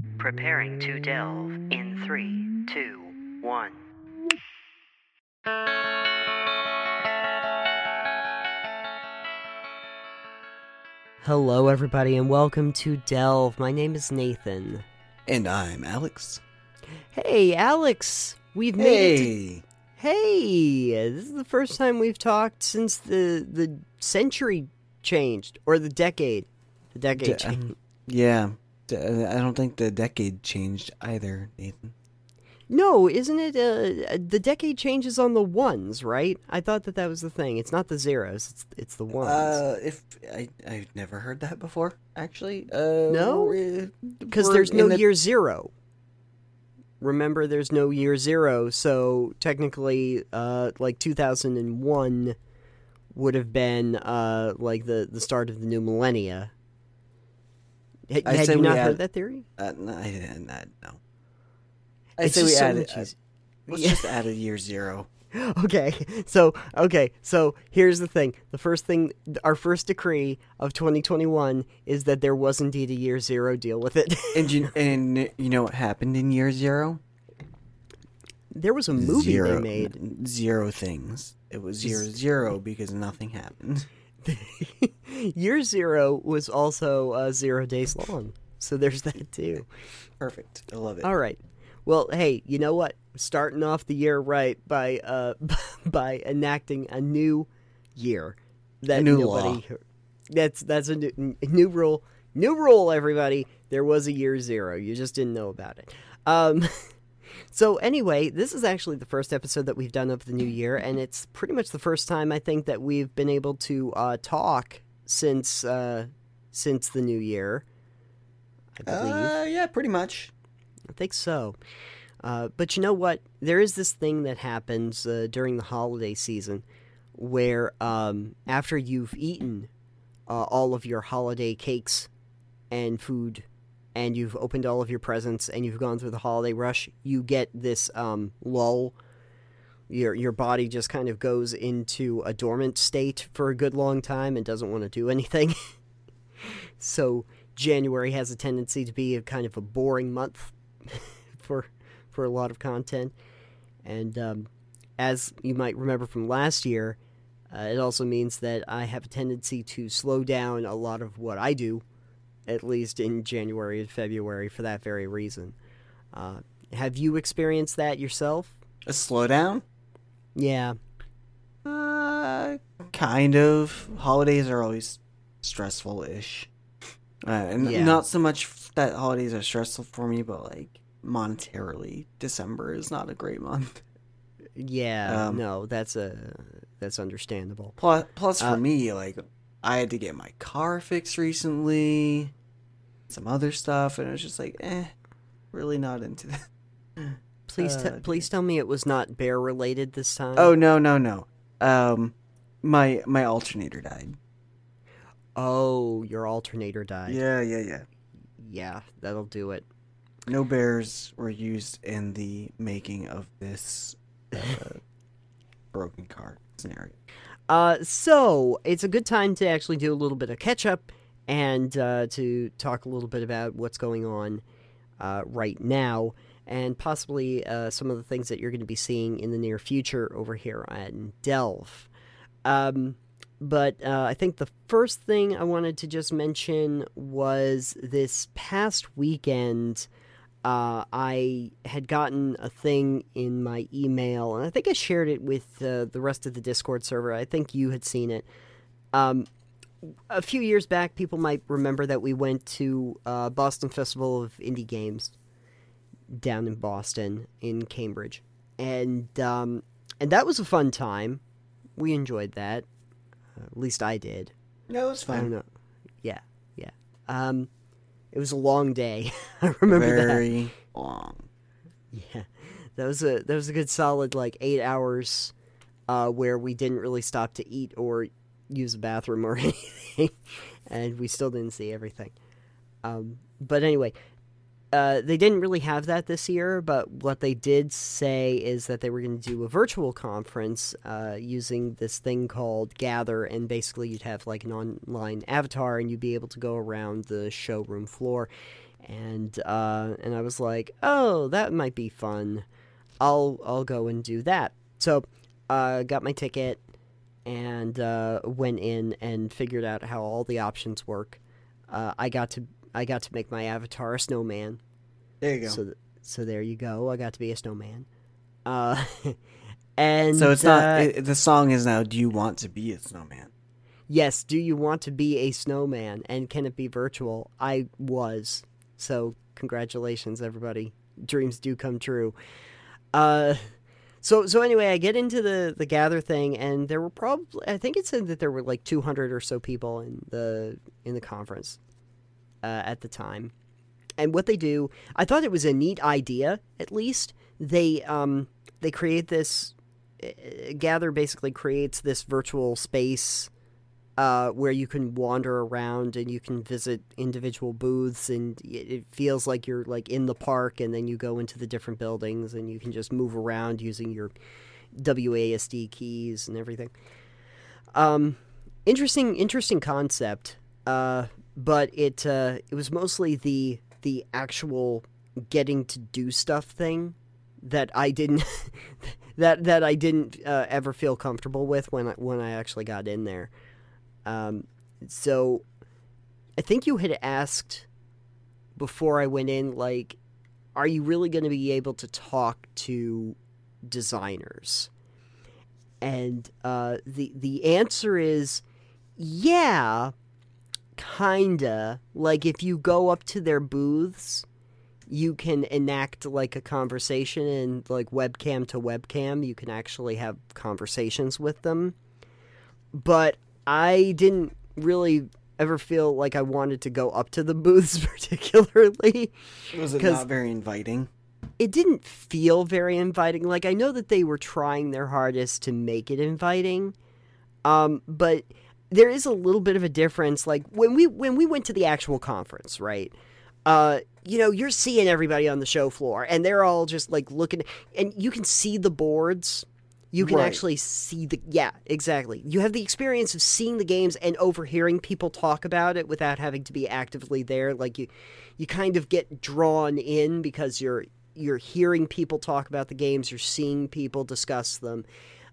Preparing to delve in 3, 2, 1. Hello, everybody, and welcome to Delve. My name is Nathan. And I'm Alex. Hey, Alex! We've made it to... Hey! This is the first time we've talked since the century changed, or the decade. The decade changed. Yeah. I don't think the decade changed either, Nathan. No, isn't it? The decade changes on the ones, right? I thought that was the thing. It's not the zeros. It's the ones. I've never heard that before, actually. No? Because there's no year zero. Remember, there's no year zero, so technically, like 2001 would have been like the start of the new millennia. Had you not heard that theory? No, I didn't. No. I say we added. Let's just add a year zero. Okay, so here's the thing. Our first decree of 2021 is that there was indeed a year zero. Deal with it. And you know what happened in year zero? There was a movie they made. Zero things. It was year zero because nothing happened. Year zero was also 0 days long. So there's that too. Perfect. I love it. All right. Well, hey, you know what? Starting off the year right by by enacting a new year. A new law. That's a new rule. New rule, everybody. There was a year zero. You just didn't know about it. So anyway, this is actually the first episode that we've done of the new year, and it's pretty much the first time I think that we've been able to talk since the new year. I believe. Yeah, pretty much. I think so. But you know what? There is this thing that happens during the holiday season where after you've eaten all of your holiday cakes and food and you've opened all of your presents and you've gone through the holiday rush, you get this lull. Your body just kind of goes into a dormant state for a good long time and doesn't want to do anything. So January has a tendency to be a kind of a boring month for a lot of content. And as you might remember from last year, it also means that I have a tendency to slow down a lot of what I do, at least in January and February, for that very reason. Have you experienced that yourself? A slowdown? Yeah. Kind of. Holidays are always stressful-ish. Not so much that holidays are stressful for me, but like monetarily, December is not a great month. Yeah, no, that's understandable. Plus for me, like I had to get my car fixed recently, some other stuff, and it was just like, really not into that. Please tell me it was not bear related this time. Oh no. My alternator died. Oh, your alternator died. Yeah. Yeah, that'll do it. No bears were used in the making of this broken car scenario. So it's a good time to actually do a little bit of catch up and to talk a little bit about what's going on right now and possibly some of the things that you're going to be seeing in the near future over here on Delve. But I think the first thing I wanted to just mention was this past weekend, I had gotten a thing in my email, and I think I shared it with the rest of the Discord server. I think you had seen it. A few years back, people might remember that we went to Boston Festival of Indie Games down in Boston, in Cambridge. And that was a fun time. We enjoyed that. At least I did. No, it was fun. I don't know. Yeah. It was a long day. I remember that. Very long. Yeah. That was a good solid 8 hours where we didn't really stop to eat or use a bathroom or anything. And we still didn't see everything. But anyway, They didn't really have that this year, but what they did say is that they were going to do a virtual conference using this thing called Gather, and basically you'd have like an online avatar and you'd be able to go around the showroom floor and I was like, oh, that might be fun. I'll go and do that. So, got my ticket and went in and figured out how all the options work. I got to make my avatar a snowman. There you go. So there you go. I got to be a snowman. And so it's not. The song is now. Do you want to be a snowman? Yes. Do you want to be a snowman? And can it be virtual? I was. So congratulations, everybody. Dreams do come true. So anyway, I get into the gather thing, and there were probably, I think it said that there were like 200 or so people in the conference at the time. And what they do, I thought it was a neat idea. At least they create this. Gather basically creates this virtual space where you can wander around and you can visit individual booths, and it feels like you're like in the park, and then you go into the different buildings and you can just move around using your WASD keys and everything. Interesting concept, but it was mostly the actual getting to do stuff thing that I didn't that I didn't ever feel comfortable with when I actually got in there. So I think you had asked before I went in, like, are you really going to be able to talk to designers? And the answer is yeah, kinda. Like, if you go up to their booths, you can enact like a conversation, and like webcam to webcam, you can actually have conversations with them. But I didn't really ever feel like I wanted to go up to the booths particularly. Was it not very inviting? It didn't feel very inviting. Like, I know that they were trying their hardest to make it inviting, but there is a little bit of a difference. Like, when we went to the actual conference, right? You're seeing everybody on the show floor, and they're all just like looking, and you can see the boards. You can actually see exactly. You have the experience of seeing the games and overhearing people talk about it without having to be actively there. Like, you kind of get drawn in because you're hearing people talk about the games, you're seeing people discuss them.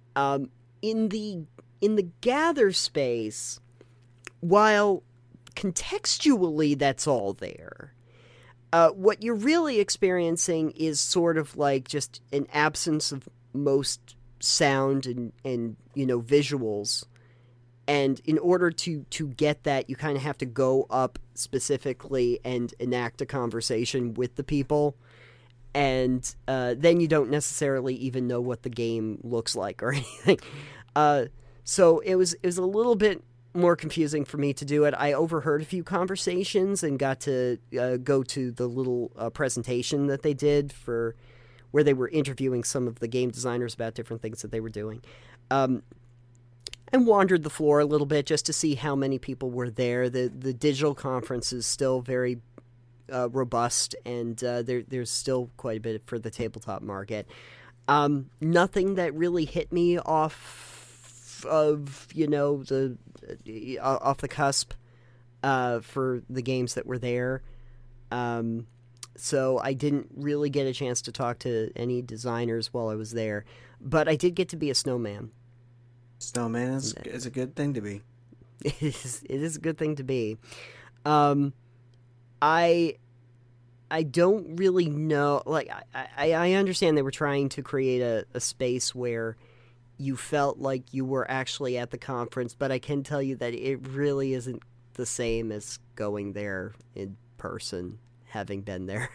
In the gather space, while contextually that's all there, what you're really experiencing is sort of like just an absence of most sound and visuals, and in order to get that, you kind of have to go up specifically and enact a conversation with the people, and then you don't necessarily even know what the game looks like or anything. So it was a little bit more confusing for me to do it. I overheard a few conversations and got to go to the little presentation that they did for where they were interviewing some of the game designers about different things that they were doing. And wandered the floor a little bit just to see how many people were there. The digital conference is still very robust, and there's still quite a bit for the tabletop market. Nothing that really hit me off of, off the cusp for the games that were there. So I didn't really get a chance to talk to any designers while I was there, but I did get to be a snowman. Snowman is a good thing to be. It is a good thing to be. I don't really know. Like, I understand they were trying to create a space where you felt like you were actually at the conference, but I can tell you that it really isn't the same as going there in person, having been there.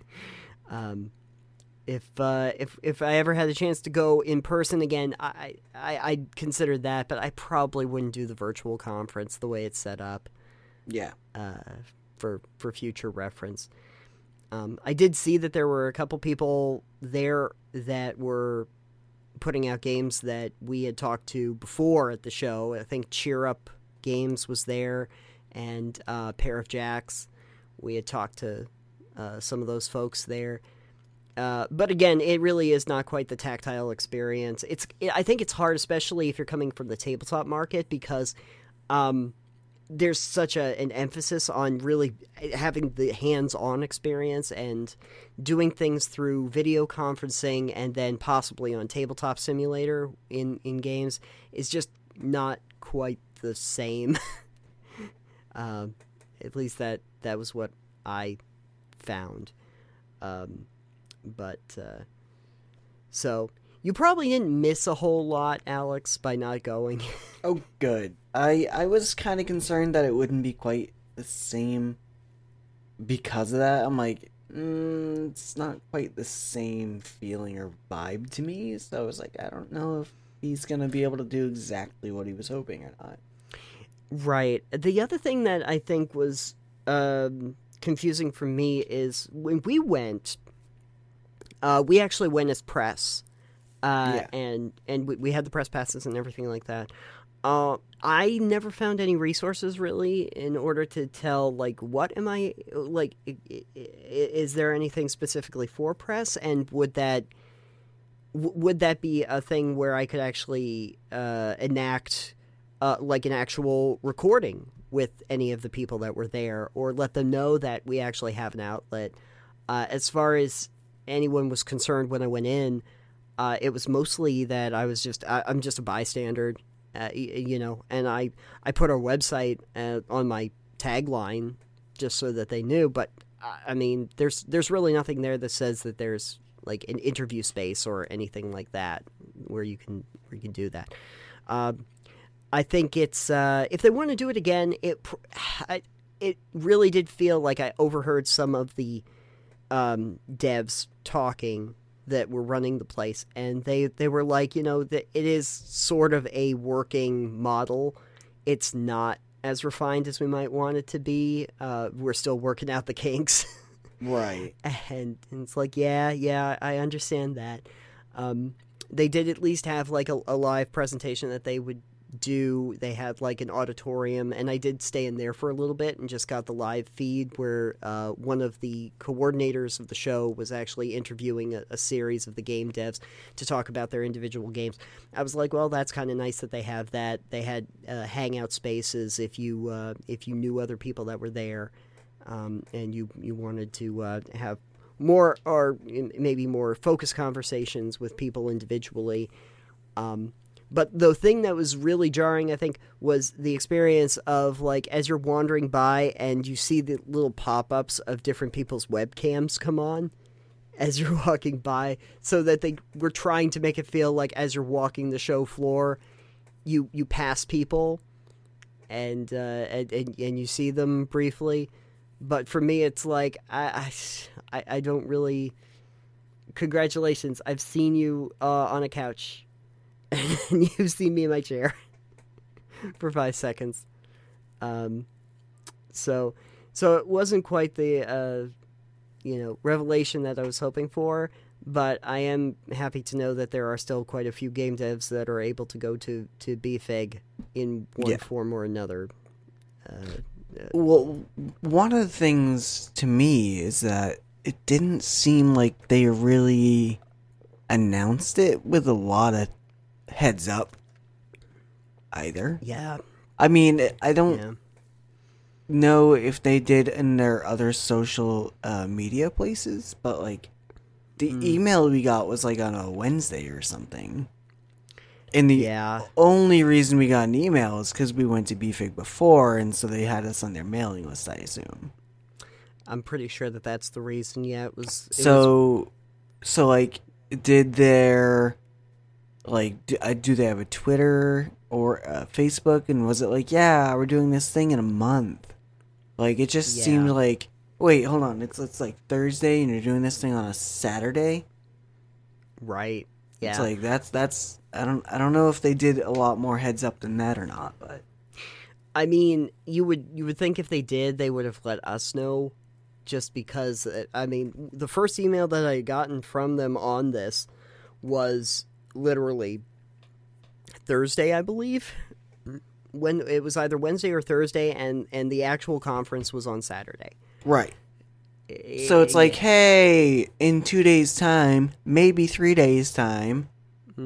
If I ever had a chance to go in person again, I'd consider that, but I probably wouldn't do the virtual conference the way it's set up. Yeah. For future reference. I did see that there were a couple people there that were putting out games that we had talked to before at the show. I think Cheer Up Games was there, and Pair of Jacks. We had talked to some of those folks there. But again, it really is not quite the tactile experience. I think it's hard, especially if you're coming from the tabletop market, because there's such an emphasis on really having the hands-on experience and doing things through video conferencing and then possibly on Tabletop Simulator in games is just not quite the same. At least that was what I found. So you probably didn't miss a whole lot, Alex, by not going. Oh, good. I was kind of concerned that it wouldn't be quite the same because of that. I'm like, it's not quite the same feeling or vibe to me. So I was like, I don't know if he's going to be able to do exactly what he was hoping or not. Right. The other thing that I think was confusing for me is when we went, we actually went as press. And we had the press passes and everything like that. I never found any resources really in order to tell, like, what am I, like, is there anything specifically for press? And would that be a thing where I could actually enact, like, an actual recording with any of the people that were there, or let them know that we actually have an outlet? As far as anyone was concerned when I went in, it was mostly that I'm just a bystander, and I put our website on my tagline just so that they knew. But I mean, there's really nothing there that says that there's like an interview space or anything like that where you can do that. I think it's if they want to do it again, it really did feel like I overheard some of the devs talking that were running the place, and they were like, that it is sort of a working model. It's not as refined as we might want it to be. We're still working out the kinks. Right. And it's like, yeah, I understand that. They did at least have like a live presentation that they would do. They had like an auditorium, and I did stay in there for a little bit and just got the live feed where one of the coordinators of the show was actually interviewing a series of the game devs to talk about their individual games. I was like, well, that's kind of nice that they have that. They had hangout spaces if you knew other people that were there, and you wanted to have more or maybe more focused conversations with people individually. But the thing that was really jarring, I think, was the experience of, like, as you're wandering by and you see the little pop-ups of different people's webcams come on as you're walking by, so that they were trying to make it feel like as you're walking the show floor, you pass people and you see them briefly. But for me, it's like, I don't really... Congratulations, I've seen you on a couch. And you've seen me in my chair for 5 seconds. So it wasn't quite the, revelation that I was hoping for, but I am happy to know that there are still quite a few game devs that are able to go to BFIG in one form or another. Well, one of the things to me is that it didn't seem like they really announced it with a lot of heads up either. Yeah. I mean, I don't know if they did in their other social media places, but like the email we got was like on a Wednesday or something. And the only reason we got an email is because we went to BFIG before, and so they had us on their mailing list, I assume. I'm pretty sure that's the reason. Yeah, it was. So like, did their... Like, do they have a Twitter or a Facebook? And was it like, yeah, we're doing this thing in a month? Like, it just seemed like, wait, hold on, it's like Thursday and you're doing this thing on a Saturday? Right. Yeah. It's like, that's I don't know if they did a lot more heads up than that or not, but I mean, you would think if they did, they would have let us know, just because, I mean, the first email that I had gotten from them on this was literally Thursday, I believe. When it was either Wednesday or Thursday, and the actual conference was on Saturday. Right. So it's like, hey, in 2 days' time, maybe 3 days' time,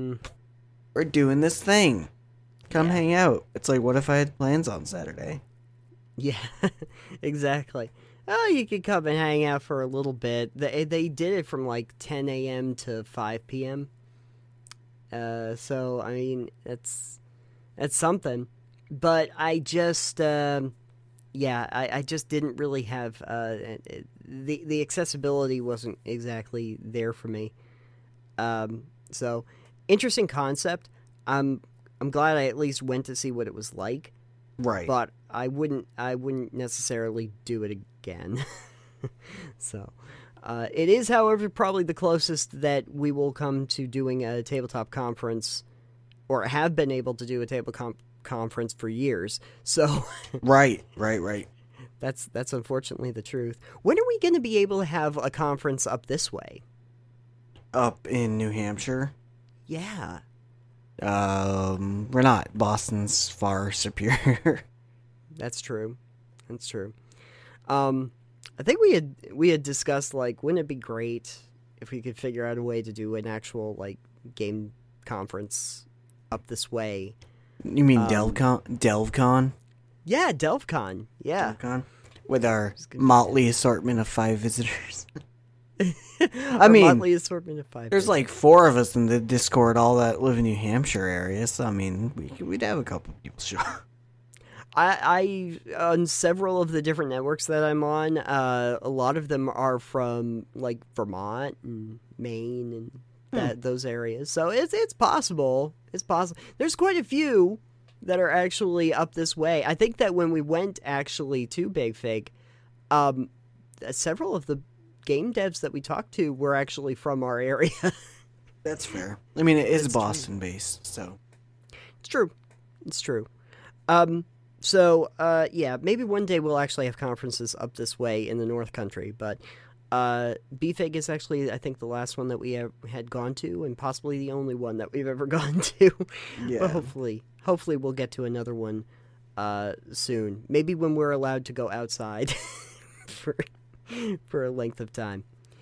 we're doing this thing. Come hang out. It's like, what if I had plans on Saturday? Yeah, exactly. Oh, you could come and hang out for a little bit. They did it from like 10 a.m. to 5 p.m. So I mean, that's something. But I just, I just didn't really have the accessibility wasn't exactly there for me. So interesting concept. I'm glad I at least went to see what it was like. Right. But I wouldn't necessarily do it again. So, it is, however, probably the closest that we will come to doing a tabletop conference, or have been able to do a tabletop conference for years. So, right. That's unfortunately the truth. When are we going to be able to have a conference up this way? Up in New Hampshire? Yeah. We're not. Boston's far superior. That's true. I think we had discussed, like, wouldn't it be great if we could figure out a way to do an actual, like, game conference up this way? You mean DelveCon? Yeah, DelveCon. Yeah. DelveCon? With our motley assortment of 5 visitors. I mean, motley assortment of 5 there's visitors. like 4 of us in the Discord, all that live in New Hampshire area, so I mean, we'd have a couple people show up. I on several of the different networks that I'm on, a lot of them are from like Vermont and Maine and those areas. So it's possible. It's possible. There's quite a few that are actually up this way. I think that when we went actually to Big Fig, several of the game devs that we talked to were actually from our area. That's fair. I mean, it is Boston based, so it's true. It's true. So, maybe one day we'll actually have conferences up this way in the North Country, but BFIG is actually, I think, the last one that we had gone to, and possibly the only one that we've ever gone to. Yeah. But hopefully we'll get to another one soon. Maybe when we're allowed to go outside for a length of time.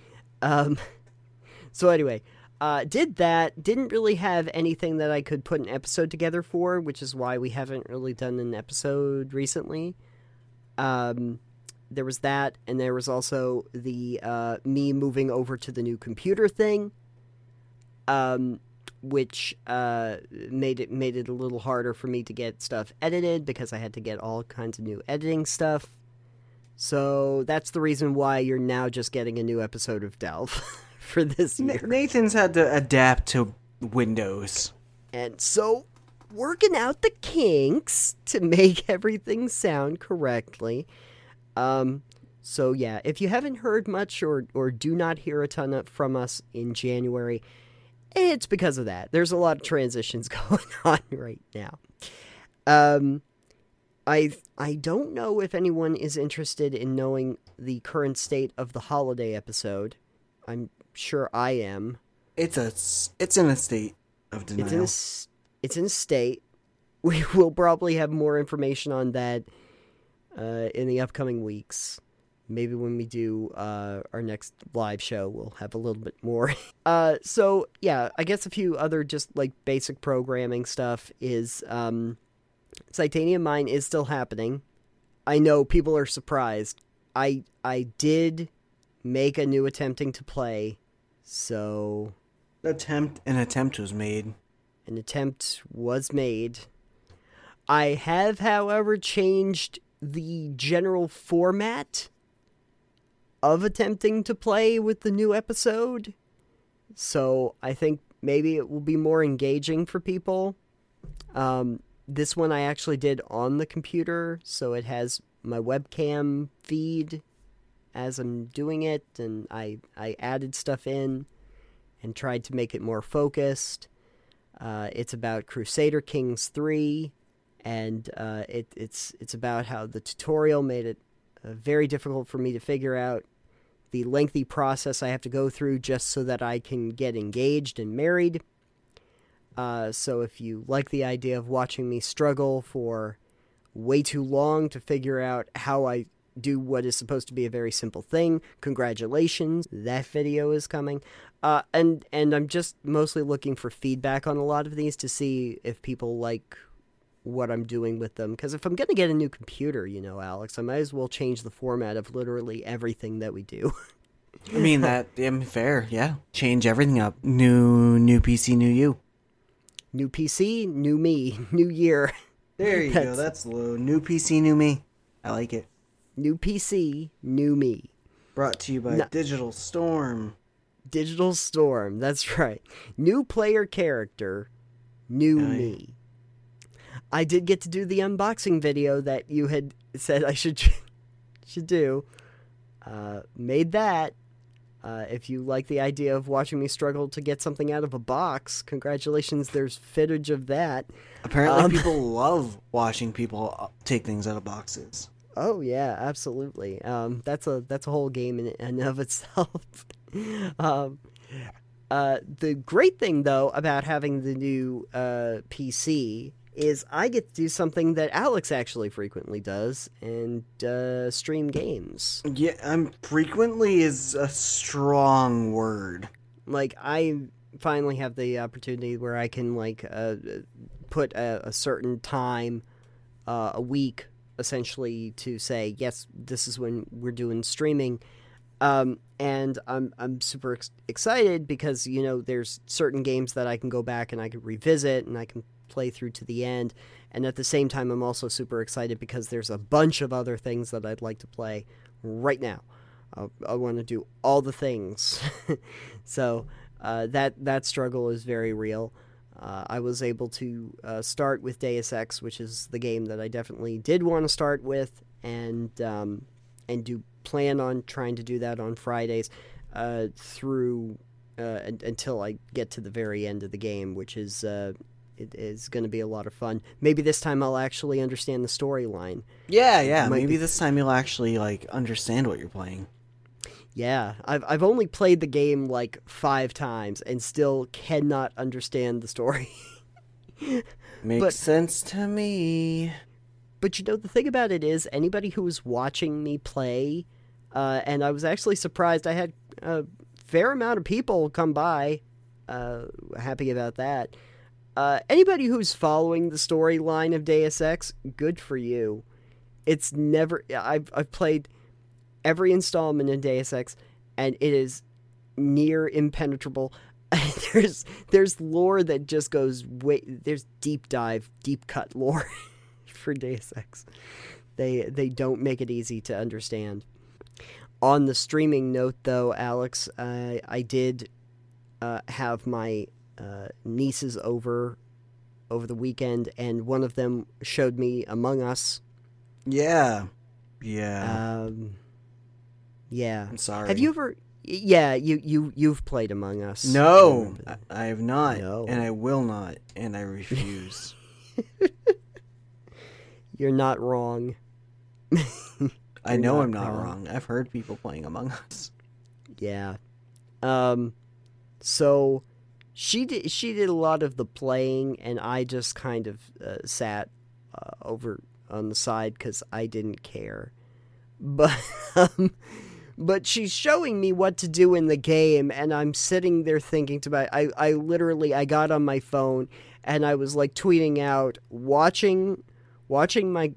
So anyway, didn't really have anything that I could put an episode together for, which is why we haven't really done an episode recently. There was that, and there was also the me moving over to the new computer thing, which made it a little harder for me to get stuff edited because I had to get all kinds of new editing stuff. So that's the reason why you're now just getting a new episode of Delve. For this year. Nathan's had to adapt to Windows. And so, working out the kinks to make everything sound correctly. So yeah, if you haven't heard much or do not hear a ton from us in January, it's because of that. There's a lot of transitions going on right now. I don't know if anyone is interested in knowing the current state of the holiday episode. I'm sure I am. It's in a state of denial. It's in a state. We will probably have more information on that in the upcoming weeks. Maybe when we do our next live show, we'll have a little bit more. So yeah, I guess a few other just like basic programming stuff is Titanium Mine is still happening. I know people are surprised. I did make a new attempting to play, so an attempt was made. An attempt was made. I have, however, changed the general format of attempting to play with the new episode, so I think maybe it will be more engaging for people. This one I actually did on the computer, so it has my webcam feed as I'm doing it, and I added stuff in and tried to make it more focused. It's about Crusader Kings 3, and it's about how the tutorial made it very difficult for me to figure out the lengthy process I have to go through just so that I can get engaged and married. So if you like the idea of watching me struggle for way too long to figure out how I do what is supposed to be a very simple thing, congratulations, that video is coming. And I'm just mostly looking for feedback on a lot of these to see if people like what I'm doing with them. Because if I'm going to get a new computer, Alex, I might as well change the format of literally everything that we do. I mean, fair, yeah. Change everything up. New PC, new you. New PC, new me, new year. There you go, that's low. New PC, new me. I like it. New PC, new me. Brought to you by Digital Storm. Digital Storm, that's right. New player character, new me. I did get to do the unboxing video that you had said I should do. Made that. If you like the idea of watching me struggle to get something out of a box, congratulations, there's footage of that. Apparently people love watching people take things out of boxes. Oh yeah, absolutely. That's a whole game in and of itself. The great thing though about having the new PC is I get to do something that Alex actually frequently does, and stream games. Yeah, frequently is a strong word. Like, I finally have the opportunity where I can, put a certain time a week, essentially, to say, yes, this is when we're doing streaming. And I'm super excited because, there's certain games that I can go back and I can revisit and I can play through to the end, and at the same time I'm also super excited because there's a bunch of other things that I'd like to play right now. I want to do all the things. So that struggle is very real. I was able to start with Deus Ex, which is the game that I definitely did want to start with, and do plan on trying to do that on Fridays through until I get to the very end of the game, which is it is going to be a lot of fun. Maybe this time I'll actually understand the storyline. Yeah. Maybe this time you'll actually understand what you're playing. Yeah, I've only played the game 5 times and still cannot understand the story. Makes sense to me. But the thing about it is, anybody who was watching me play, and I was actually surprised, I had a fair amount of people come by, happy about that. Anybody who's following the storyline of Deus Ex, good for you. It's never... I've played every installment in Deus Ex, and it is near impenetrable. There's lore that just goes there's deep cut lore for Deus Ex. They don't make it easy to understand. On the streaming note, though, Alex, I did have my nieces over the weekend, and one of them showed me Among Us. Yeah. I'm sorry. Have you ever? Yeah, you've played Among Us. No, I have not, No. and I will not, and I refuse. You're not wrong. I know I'm not wrong. I've heard people playing Among Us. Yeah. So she did a lot of the playing, and I just kind of sat over on the side because I didn't care. But she's showing me what to do in the game, and I'm sitting there thinking to myself, I got on my phone and I was tweeting out, watching my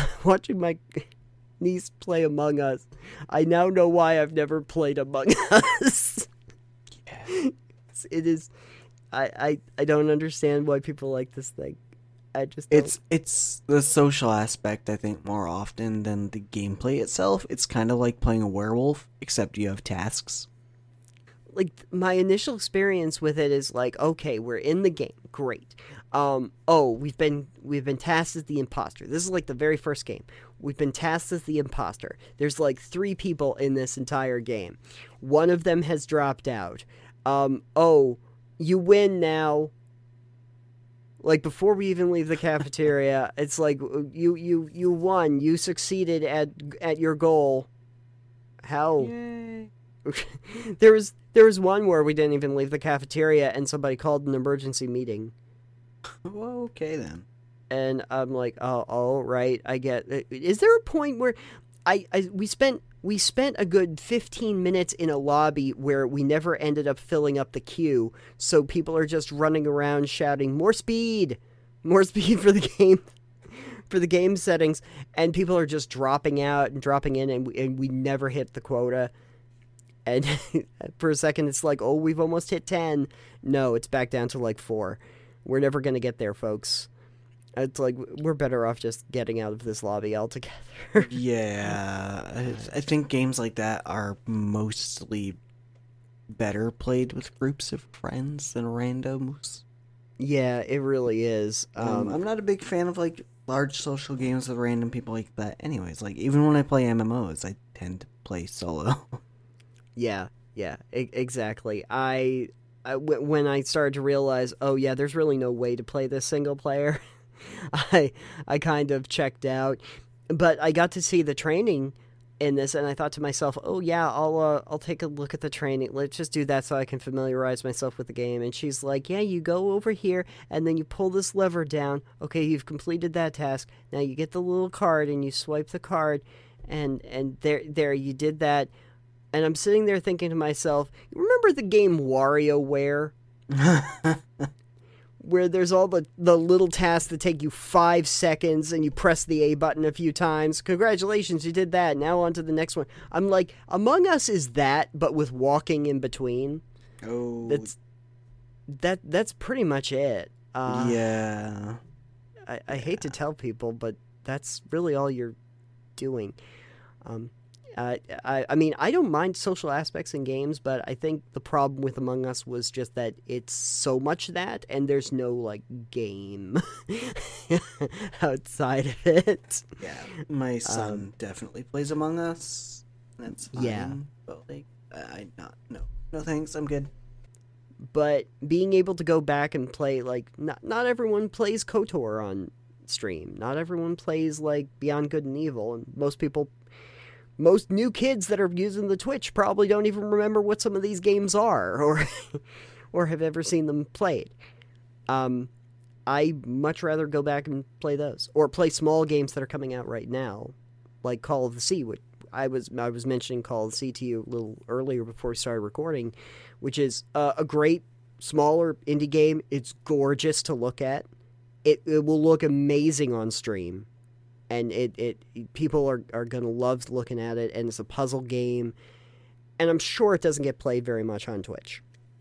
niece play Among Us. I now know why I've never played Among Us. Yeah. It is. I don't understand why people like this thing. I just don't. It's the social aspect, I think, more often than the gameplay itself. It's kind of like playing a werewolf, except you have tasks. My initial experience with it is okay, we're in the game, great. We've been tasked as the imposter. This is the very first game. We've been tasked as the imposter. There's 3 people in this entire game. One of them has dropped out. You win now. Before we even leave the cafeteria, it's you won. You succeeded at your goal. How? Yay. There was one where we didn't even leave the cafeteria and somebody called an emergency meeting. Well, okay then. And I'm oh, right, I get it. Is there a point where we spent a good 15 minutes in a lobby where we never ended up filling up the queue, so people are just running around shouting, more speed for the game. for the game settings, and people are just dropping out and dropping in, and we never hit the quota. And for a second, it's like, oh, we've almost hit 10. No, it's back down to like 4. We're never going to get there, folks. It's like, we're better off just getting out of this lobby altogether. Yeah, I think games like that are mostly better played with groups of friends than randoms. Yeah, it really is. I'm not a big fan of like large social games with random people like that. Anyways, like even when I play MMOs, I tend to play solo. Yeah, exactly. When I started to realize, oh yeah, there's really no way to play this single player, I kind of checked out. But I got to see the training in this, and I thought to myself, oh yeah, I'll take a look at the training. Let's just do that so I can familiarize myself with the game. And she's like, yeah, you go over here, and then you pull this lever down. Okay, you've completed that task. Now you get the little card, and you swipe the card, and there you did that. And I'm sitting there thinking to myself, remember the game WarioWare? Where there's all the little tasks that take you 5 seconds and you press the A button a few times. Congratulations, you did that. Now on to the next one. I'm like, Among Us is that, but with walking in between. Oh. That's pretty much it. Yeah. I hate to tell people, but that's really all you're doing. I mean, I don't mind social aspects in games, but I think the problem with Among Us was just that it's so much that, and there's no, like, game outside of it. Yeah, my son definitely plays Among Us. That's fine. Yeah. But, like, no thanks, I'm good. But being able to go back and play, like, not everyone plays KOTOR on stream. Not everyone plays, like, Beyond Good and Evil, and most new kids that are using the Twitch probably don't even remember what some of these games are or have ever seen them played. I much rather go back and play those or play small games that are coming out right now, like Call of the Sea. Which I was mentioning Call of the Sea to you a little earlier before we started recording, which is a great smaller indie game. It's gorgeous to look at. It will look amazing on stream. And people are going to love looking at it, and it's a puzzle game. And I'm sure it doesn't get played very much on Twitch.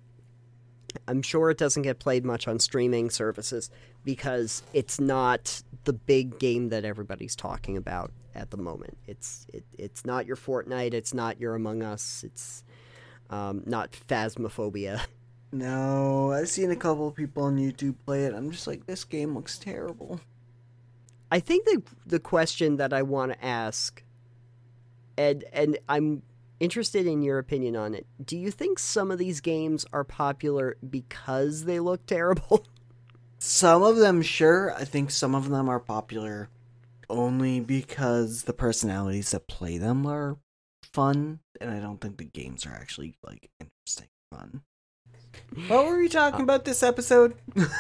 I'm sure it doesn't get played much on streaming services because it's not the big game that everybody's talking about at the moment. It's not your Fortnite, it's not your Among Us, it's not Phasmophobia. No, I've seen a couple of people on YouTube play it. I'm just like, this game looks terrible. I think the question that I want to ask, and I'm interested in your opinion on it, do you think some of these games are popular because they look terrible? Some of them, sure. I think some of them are popular only because the personalities that play them are fun, and I don't think the games are actually, like, interesting fun. What were we talking about this episode?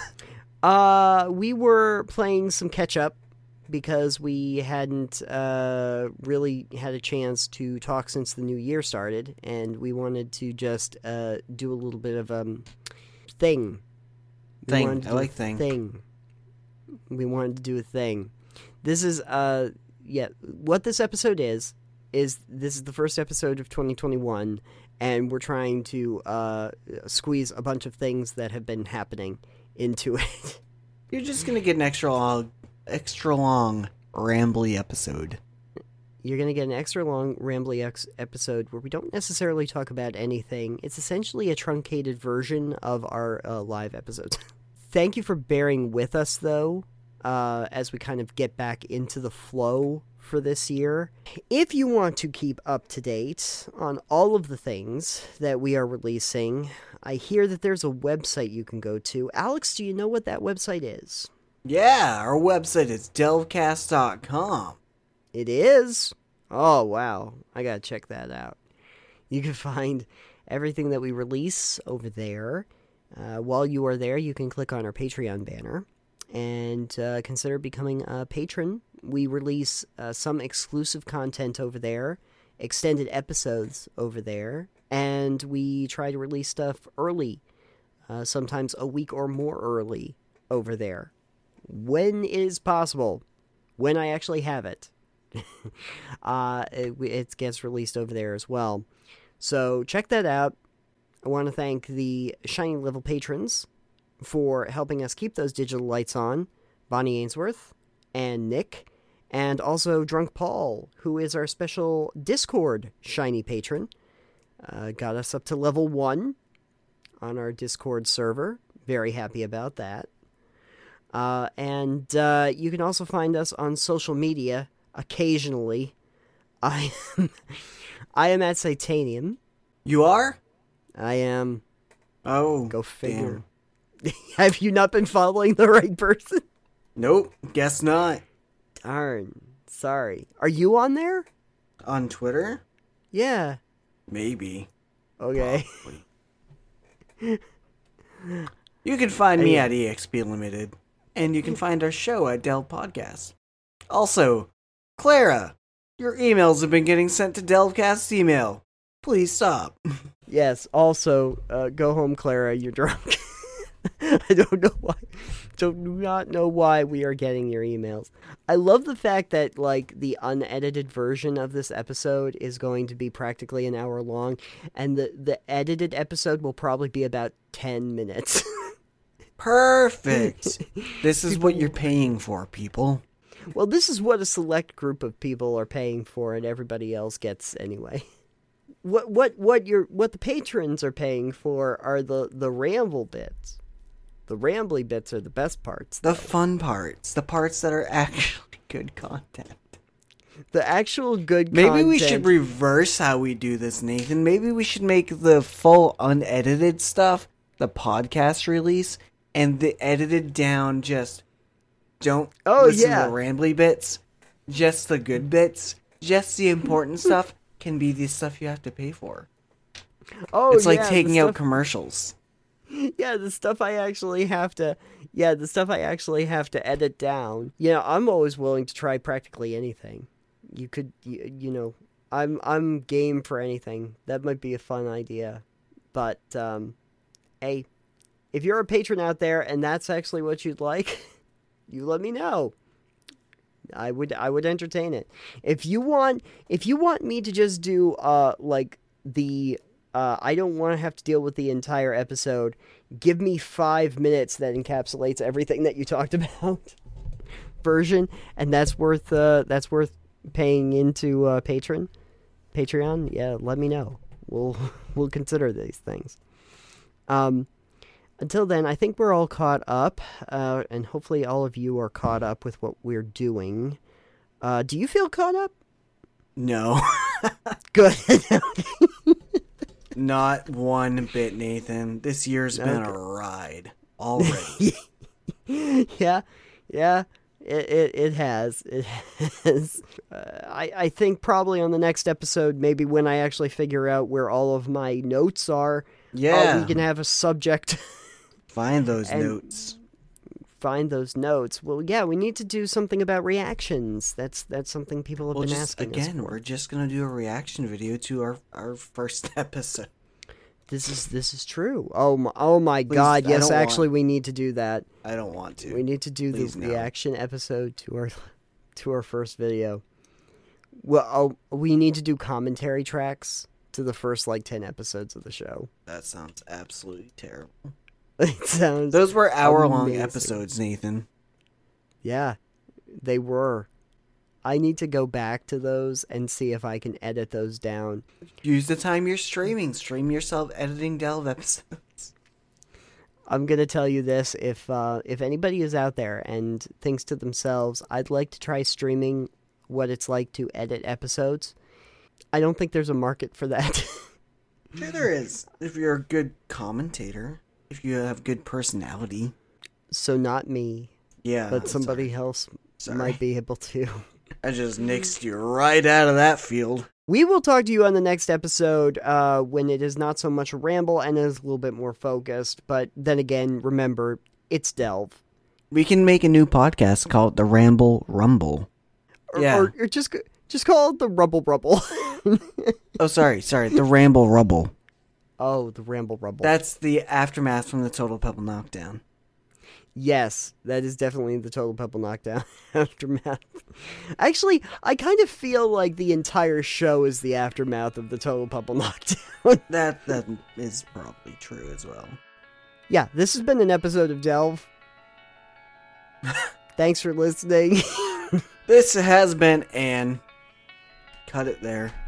We were playing some catch-up because we hadn't really had a chance to talk since the new year started, and we wanted to just do a little bit of thing. I like thing. We wanted to do a thing. This is what this episode is this is the first episode of 2021, and we're trying to squeeze a bunch of things that have been happening into it. You're just gonna get an extra long, rambly episode. You're going to get an extra long, rambly episode where we don't necessarily talk about anything. It's essentially a truncated version of our live episodes. Thank you for bearing with us, though, as we kind of get back into the flow for this year. If you want to keep up to date on all of the things that we are releasing, I hear that there's a website you can go to. Alex, do you know what that website is? Yeah, our website is delvecast.com. It is? Oh, wow. I gotta check that out. You can find everything that we release over there. While you are there, you can click on our Patreon banner and consider becoming a patron. We release some exclusive content over there, extended episodes over there, and we try to release stuff early, sometimes a week or more early over there. When it is possible, when I actually have it, it gets released over there as well. So check that out. I want to thank the Shiny Level patrons for helping us keep those digital lights on. Bonnie Ainsworth and Nick, and also Drunk Paul, who is our special Discord Shiny patron. Got us up to level 1 on our Discord server. Very happy about that. And you can also find us on social media occasionally. I am at Satanium. You are? I am. Oh, go figure. Damn. Have you not been following the right person? Nope, guess not. Darn. Sorry. Are you on there? On Twitter? Yeah. Maybe. Okay. You can find me at EXP Limited, and you can find our show at Delve Podcast. Also, Clara, your emails have been getting sent to Delvecast's email. Please stop. Yes, also, go home, Clara, you're drunk. I don't know why. Do not know why we are getting your emails. I love the fact that, like, the unedited version of this episode is going to be practically an hour long, and the edited episode will probably be about 10 minutes. Perfect. This is what you're paying for, people. Well, this is what a select group of people are paying for, and everybody else gets anyway. What the patrons are paying for are the ramble bits. The rambly bits are the best parts. The fun parts. The parts that are actually good content. The actual good content. Maybe we should reverse how we do this, Nathan. Maybe we should make the full unedited stuff the podcast release, and the edited down just don't listen to the rambly bits. Just the good bits. Just the important stuff can be the stuff you have to pay for. Oh, it's like taking out commercials. Yeah, the stuff I actually have to edit down. I'm always willing to try practically anything. I'm game for anything. That might be a fun idea. But hey, if you're a patron out there and that's actually what you'd like, you let me know. I would entertain it. If you want me to just do I don't want to have to deal with the entire episode. Give me 5 minutes that encapsulates everything that you talked about version, and that's worth paying into Patreon. Yeah, let me know. We'll consider these things. Until then, I think we're all caught up, and hopefully all of you are caught up with what we're doing. Do you feel caught up? No. Good. Not one bit, Nathan. This year's been a ride already. Yeah. It has. It has. I think probably on the next episode, maybe when I actually figure out where all of my notes are, we can have a subject. Find those notes. Find those notes. Well, yeah, we need to do something about reactions. That's something people have been asking us for. We're just gonna do a reaction video to our first episode. This is true. Oh my Please, God! Yes, actually, we need to do that. I don't want to. We need to do the reaction episode to our first video. Well, we need to do commentary tracks to the first 10 episodes of the show. That sounds absolutely terrible. It sounds. Those were hour-long episodes, Nathan. Yeah, they were. I need to go back to those and see if I can edit those down. Use the time you're streaming. Stream yourself editing Delve episodes. I'm gonna tell you this: if anybody is out there and thinks to themselves, "I'd like to try streaming what it's like to edit episodes," I don't think there's a market for that. Sure, there is. If you're a good commentator. If you have good personality. So not me. Yeah. But somebody else might be able to. I just nixed you right out of that field. We will talk to you on the next episode when it is not so much a ramble and is a little bit more focused. But then again, remember, it's Delve. We can make a new podcast called The Ramble Rumble. Or just call it The Rubble Rubble. Oh, sorry. The Ramble Rubble. Oh, the Ramble Rubble. That's the aftermath from the Total Pebble Knockdown. Yes, that is definitely the Total Pebble Knockdown aftermath. Actually, I kind of feel like the entire show is the aftermath of the Total Pebble Knockdown. That is probably true as well. Yeah, this has been an episode of Delve. Thanks for listening. This has been Anne. Cut it there.